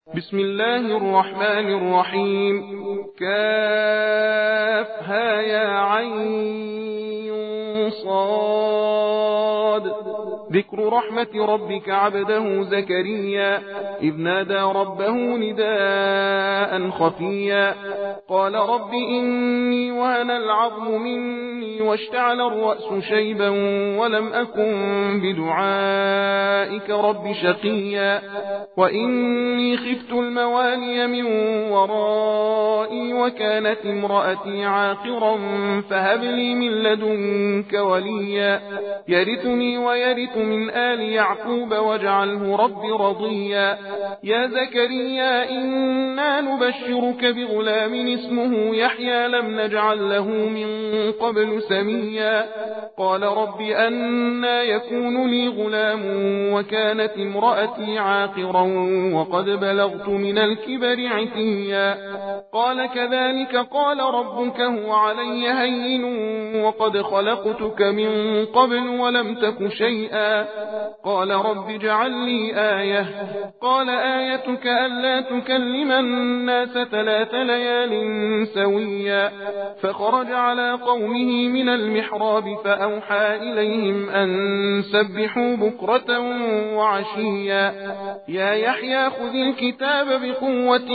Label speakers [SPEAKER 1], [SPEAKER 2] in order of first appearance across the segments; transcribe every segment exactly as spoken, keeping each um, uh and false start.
[SPEAKER 1] بسم الله الرحمن الرحيم. كافها يا عين صاد. ذكر رحمة ربك عبده زكريا إذ نادى ربه نداء خفيا قال رب إني وهن العظم مني واشتعل الرأس شيبا ولم أكن بدعائك رب شقيا وإني خفت الموالي من ورائي وكانت امرأتي عاقرا فهب لي من لدنك وليا يرثني ويرث من آل يعقوب واجعله رب رضيا يا زكريا إنا نبشرك بغلام اسمه يحيى لم نجعل له من قبل سميا قال رب أنى يكون لي غلام وكانت امرأتي عاقرا وقد بلغت من الكبر عتيا قال كذلك قال ربك هو علي هين وقد خلقتك من قبل ولم تك شيئا قال رب اجعل لي آية قال آيتك ألا تكلم الناس ثلاث ليال سويا فخرج على قومه من المحراب فأوحى إليهم أن سبحوا بكرة وعشيا يا يحيى خذ الكتاب بقوة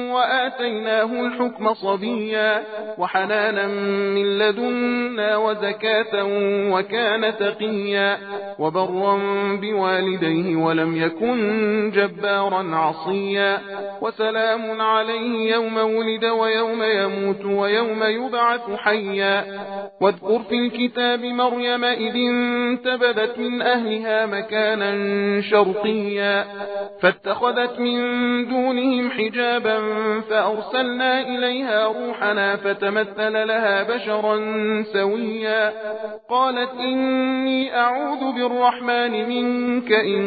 [SPEAKER 1] وآتيناه الحكم صبيا وحنانا من لدنا وزكاة وكان تقيا وبرا بوالديه ولم يكن جبارا عصيا وسلام عليه يوم ولد ويوم يموت ويوم يبعث حيا واذكر في الكتاب مريم إذ انتبذت من أهلها مكانا شرقيا فاتخذت من دونهم حجابا فأرسلنا إليها روحنا فتمثل لها بشرا سويا قالت إني أعوذ بالرحمن منك إن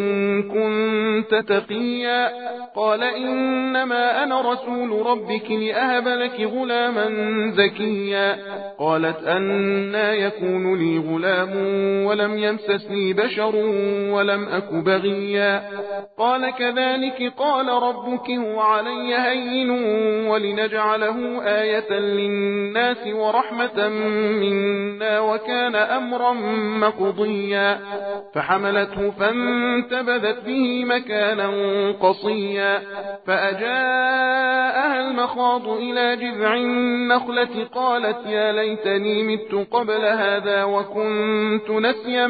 [SPEAKER 1] كنت تقيا قال إنما أنا رسول ربك لأهب لك غلاما زكيا قالت أنى يكون لي غلام ولم يمسسني بشر ولم أك بغيا قال كذلك قال ربك هو علي هين ولنجعله آية للناس ورحمة منا وكان أمرا مقضيا فحملته فانتبذت به مكانا قصيا فأجاءها المخاض إلى جذع النخلة قالت يا ليتني مت قبل هذا وكنت نسيا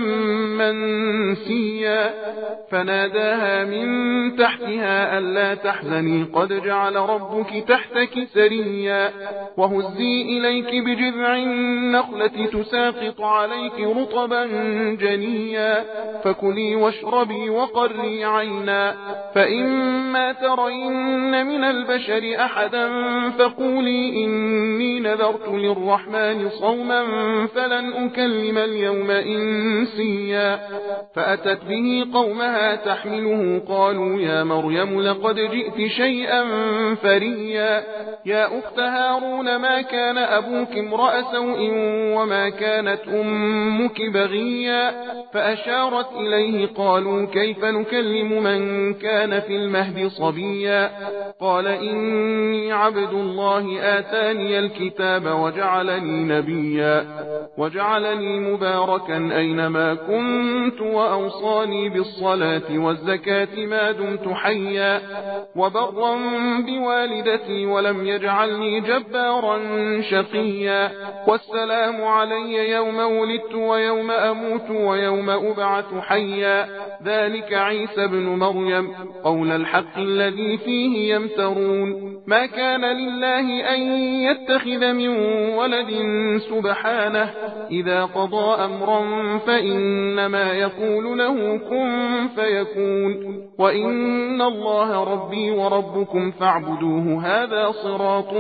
[SPEAKER 1] منسيا فناداها من تحتها ألا تحزني قد جعل ربك تحتك سريا وهزي إليك بجذع النخلة تساقط عليك رطبا جنيا فكلي واشربي وقري عينا فإما ترين من البشر أحدا فقولي إني نذرت للرحمن صوما فلن أكلم اليوم إنسيا فأتت به قومها تحمله قالوا يا مريم لقد جئت شيئا فريا يا أخت هارون ما كان أبوك امرأ سوء وما كانت أمك بغيا فأشارت إليه قالوا كيف نكلم من كان في المهد صبيا قال إني عبد الله آتاني الكتاب وجعلني نبيا وجعلني مباركا أينما كنت وأوصاني بالصلاة والزكاة ما دمت حيا وبرا بوالدتي ولم يجعلني جبارا شقيا والسلام علي يوم ولدت ويوم أموت ويوم أبعث حيا ذلك عيسى بن مريم قول الحق الذي فيه يمترون ما كان لله أن يتخذ من ولد سبحانه إذا قضى أمرا فإنما يقول له كن فيكون وإن الله ربي وربكم فاعبدوه هذا صراط صراط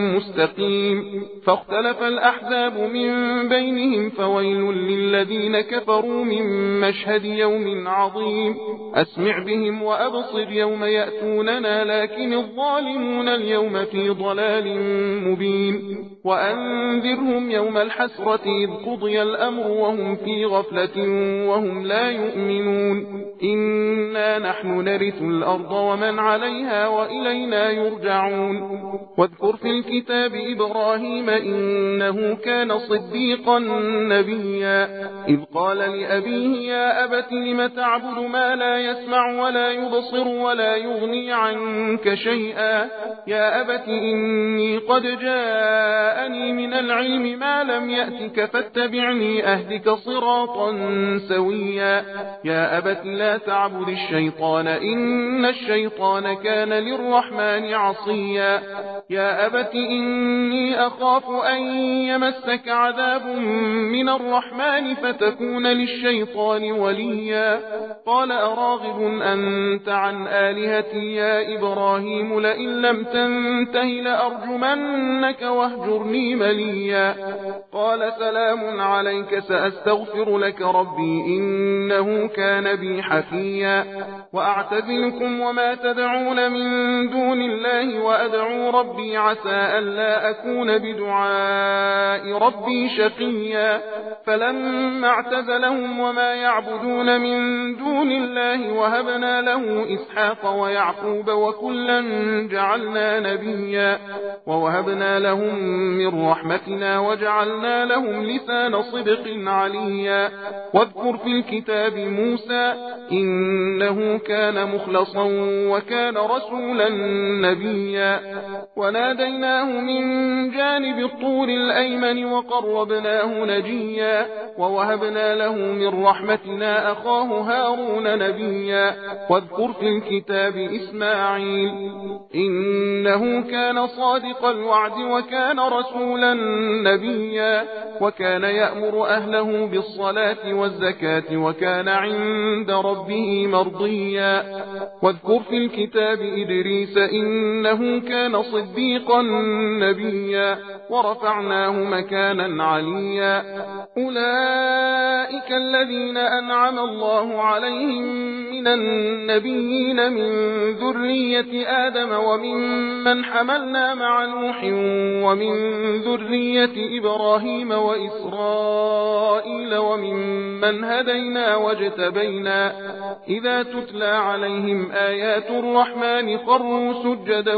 [SPEAKER 1] مستقيم فاختلف الأحزاب من بينهم فويل للذين كفروا من مشهد يوم عظيم أسمع بهم وأبصر يوم يأتوننا لكن الظالمون اليوم في ضلال مبين وأنذرهم يوم الحسرة إذ قضي الأمر وهم في غفلة وهم لا يؤمنون إنا نحن نرث الأرض ومن عليها وإلينا يرجعون واذكر في الكتاب إبراهيم إنه كان صديقا نبيا إذ قال لأبيه يا أبت لم تعبد ما لا يسمع ولا يبصر ولا يغني عنك شيئا يا أبت إني قد جاءني من العلم ما لم يأتك فاتبعني أهدك صراطا سويا يا أبت لا تعبد الشيطان إن الشيطان كان للرحمن عصيا يا أبت إني أخاف أن يمسك عذاب من الرحمن فتكون للشيطان وليا قال أراغب أنت عن آلهتي يا إبراهيم لئن لم تنته لأرجمنك واهجرني مليا قال سلام عليك سأستغفر لك ربي إنه كان بي حفيا وأعتزلكم وما تدعون من دون الله وأدعو ربي عسى ألا أكون بدعاء ربي شقيا فلما اعتزلهم وما يعبدون من دون الله وهبنا له إسحاق ويعقوب وكلا جعلنا نبيا ووهبنا لهم من رحمتنا وجعلنا لهم لسان صدق عليا واذكر في الكتاب موسى إنه كان مخلصا وكان رسولا نبيا وناديناه من جانب الطور الأيمن وقربناه نجيا ووهبنا له من رحمتنا أخاه هارون نبيا واذكر في الكتاب إسماعيل إنه كان صادق الوعد وكان رسولا نبيا وكان يأمر أهله بالصلاة والزكاة وكان عند ربه مرضيا واذكر في الكتاب إدريس إنه كان صديقا نبيا ورفعناه مكانا عليا أولئك الذين أنعم الله عليهم من النبيين من ذرية آدم وممن حملنا مع نوح ومن ذرية إبراهيم وإسرائيل وممن هدينا واجتبينا إذا تتلى عليهم آيات الرحمن خروا سجدا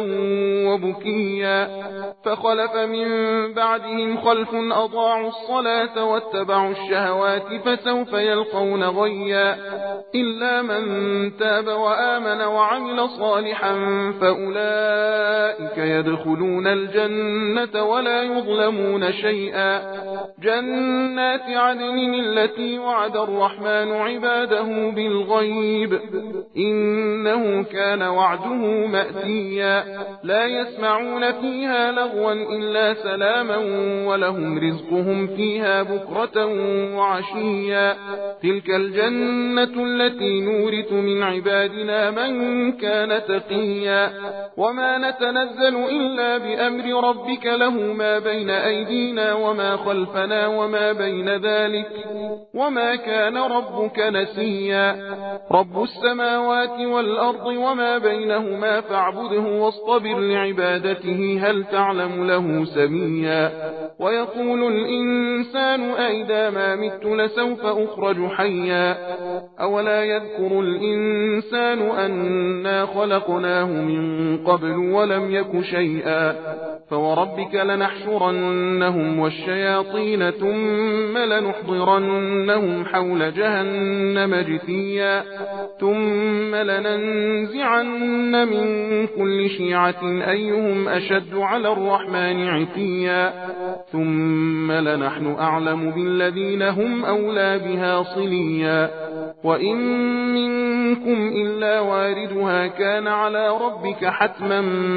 [SPEAKER 1] وبكيا فخلف من بعدهم خلف أضاعوا الصلاة واتبعوا الشهوات فسوف يلقون غيا إلا من تاب وآمن وعمل صالحا فأولئك يدخلون الجنة ولا يظلمون شيئا جنات عدن التي وعد الرحمن عباده بالغيب إنه كان وعده مأتيا لا يسمعون فيها لغوا إلا سلاما ولهم رزقهم فيها بكرة وعشيا تلك الجنة التي نورث من عبادنا من كان تقيا وما نتنزل إلا بأمر ربك له ما بين أيدينا وما خلفنا وما بين ذلك وما كان ربك نسيا رب السماوات والأرض وما بينهما فاعبده واصطبر لعبادته هل تعلم له سميا ويقول الإنسان أئذا ما مت لسوف أخرج حيا أولا يذكر الإنسان أنا خلقناه من قبل ولم يك شيئا فوربك لنحشرنهم والشياطين ثم لنحضرنهم حول جهنم جثيا ثم لننزعن من كل شيعة أيهم أشد على الرحمن عتيا ثم لنحن أعلم بالذين هم أولى بها صليا وإن من منكم إلا واردها كان على ربك حتما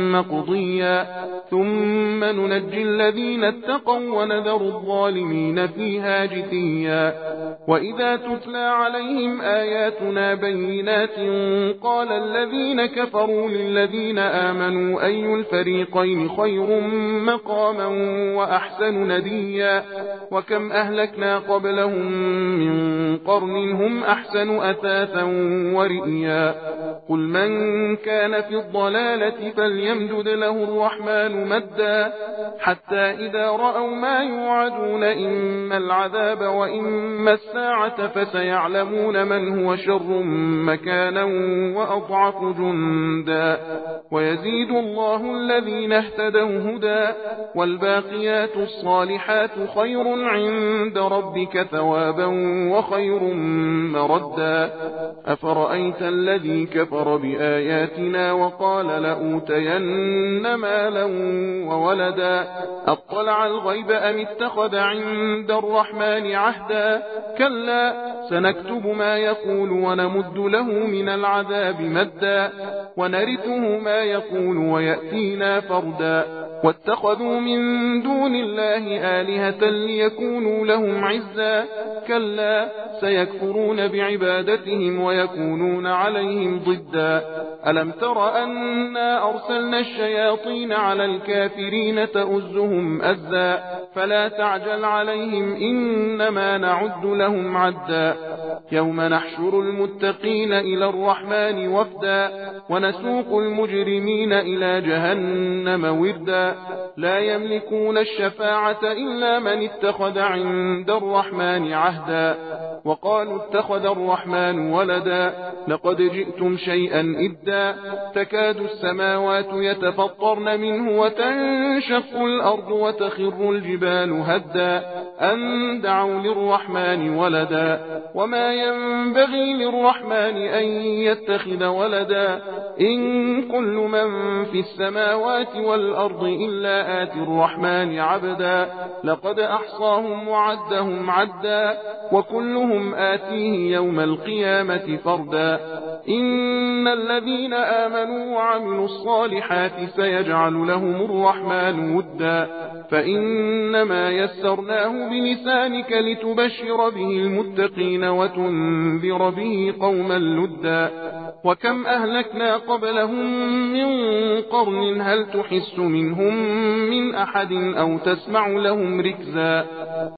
[SPEAKER 1] مقضيا ثم ننجي الذين اتقوا ونذر الظالمين فيها جثيا وإذا تتلى عليهم آياتنا بينات قال الذين كفروا للذين آمنوا أي الفريقين خير مقاما وأحسن نديا وكم أهلكنا قبلهم من قرن هم أحسن أثاثا ورئيا قل من كان في الضلالة فليمدد له الرحمن مدا حتى إذا رأوا ما يوعدون إما العذاب وإما الساعة فسيعلمون من هو شر مكانا وأضعف جندا ويزيد الله الذين اهتدوا هدى والباقيات الصالحات خير عند ربك ثوابا وخير مردا أفرأيت الذي كفر بآياتنا وقال لأوتين مالا وولدا أطلع الغيب أم اتخذ عند الرحمن عهدا كلا سنكتب ما يقول ونمد له من العذاب مدا ونرثه ما يقول ويأتينا فردا واتخذوا من دون الله آلهة ليكونوا لهم عزا كلا سيكفرون بعبادتهم ويكونون عليهم ضدا ألم تر أنا أرسلنا الشياطين على الكافرين تؤزهم أزا فلا تعجل عليهم إنما نعد لهم عدا يوم نحشر المتقين إلى الرحمن وفدا ونسوق المجرمين إلى جهنم وردا لا يملكون الشفاعة إلا من اتخذ عند الرحمن عهدا وقالوا اتخذ الرحمن ولدا لقد جئتم شيئا إدا تكاد السماوات يتفطرن منه وتنشق الأرض وتخر الجبال هدا أن دعوا للرحمن ولدا وما ينبغي للرحمن أن يتخذ ولدا إن كل من في السماوات والأرض إلا آتي الرحمن عبدا لقد أحصاهم وعدهم عدا وكلهم آتيه يوم القيامة فردا إن الذين آمنوا وعملوا الصالحات سيجعل لهم الرحمن ودا فإنما يسرناه بلسانك لتبشر به المتقين وتنذر به قوما لدا وكم أهلكنا قبلهم من قرن هل تحس منهم من أحد أو تسمع لهم ركزا